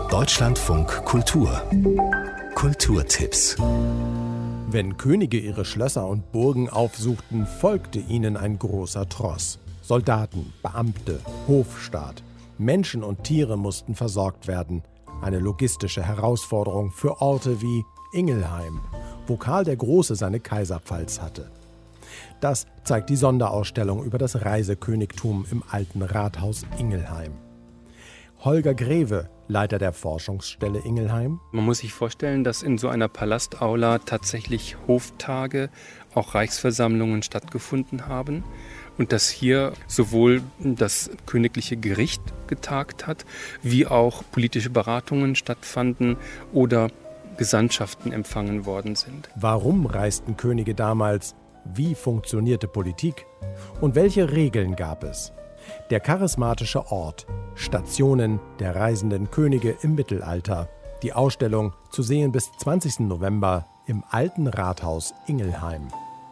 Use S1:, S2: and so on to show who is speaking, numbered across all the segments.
S1: Deutschlandfunk Kultur. Kulturtipps.
S2: Wenn Könige ihre Schlösser und Burgen aufsuchten, folgte ihnen ein großer Tross. Soldaten, Beamte, Hofstaat, Menschen und Tiere mussten versorgt werden. Eine logistische Herausforderung für Orte wie Ingelheim, wo Karl der Große seine Kaiserpfalz hatte. Das zeigt die Sonderausstellung über das Reisekönigtum im alten Rathaus Ingelheim. Holger Greve, Leiter der Forschungsstelle Ingelheim.
S3: Man muss sich vorstellen, dass in so einer Palastaula tatsächlich Hoftage, auch Reichsversammlungen stattgefunden haben und dass hier sowohl das königliche Gericht getagt hat, wie auch politische Beratungen stattfanden oder Gesandtschaften empfangen worden sind.
S2: Warum reisten Könige damals? Wie funktionierte Politik? Und welche Regeln gab es? Der charismatische Ort, Stationen der reisenden Könige im Mittelalter. Die Ausstellung zu sehen bis 20. November im alten Rathaus Ingelheim.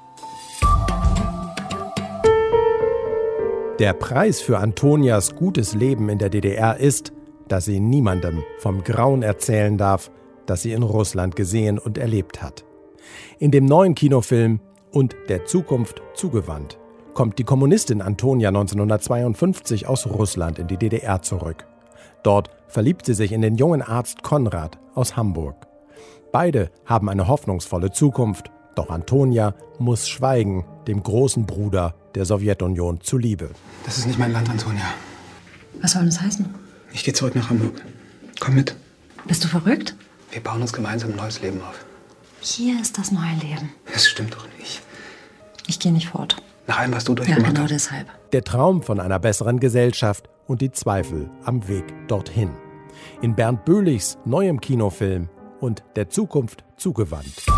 S2: Der Preis für Antonias gutes Leben in der DDR ist, dass sie niemandem vom Grauen erzählen darf, das sie in Russland gesehen und erlebt hat. In dem neuen Kinofilm Und der Zukunft zugewandt kommt die Kommunistin Antonia 1952 aus Russland in die DDR zurück. Dort verliebt sie sich in den jungen Arzt Konrad aus Hamburg. Beide haben eine hoffnungsvolle Zukunft, doch Antonia muss schweigen, dem großen Bruder der Sowjetunion zuliebe.
S4: Das ist nicht mein Land, Antonia.
S5: Was soll das heißen?
S4: Ich gehe zurück nach Hamburg. Komm mit.
S5: Bist du verrückt?
S4: Wir bauen uns gemeinsam ein neues Leben auf.
S5: Hier ist das neue Leben.
S4: Das stimmt doch nicht.
S5: Ich gehe nicht fort.
S4: Nach allem, was du durchgemacht hast.
S5: Ja, genau deshalb.
S2: Der Traum von einer besseren Gesellschaft und die Zweifel am Weg dorthin. In Bernd Böhlichs neuem Kinofilm Und der Zukunft zugewandt.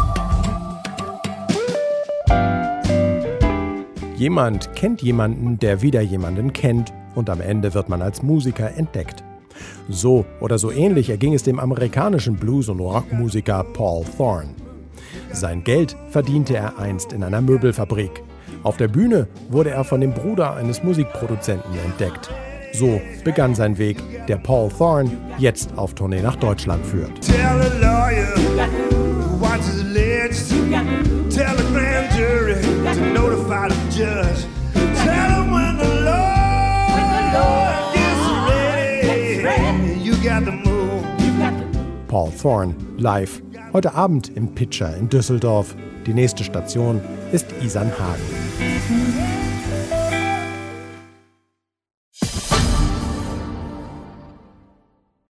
S2: Jemand kennt jemanden, der wieder jemanden kennt, und am Ende wird man als Musiker entdeckt. So oder so ähnlich erging es dem amerikanischen Blues- und Rockmusiker Paul Thorne. Sein Geld verdiente er einst in einer Möbelfabrik. Auf der Bühne wurde er von dem Bruder eines Musikproduzenten entdeckt. So begann sein Weg, der Paul Thorne jetzt auf Tournee nach Deutschland führt. Paul Thorne live. Heute Abend im Pitcher in Düsseldorf. Die nächste Station ist Isernhagen.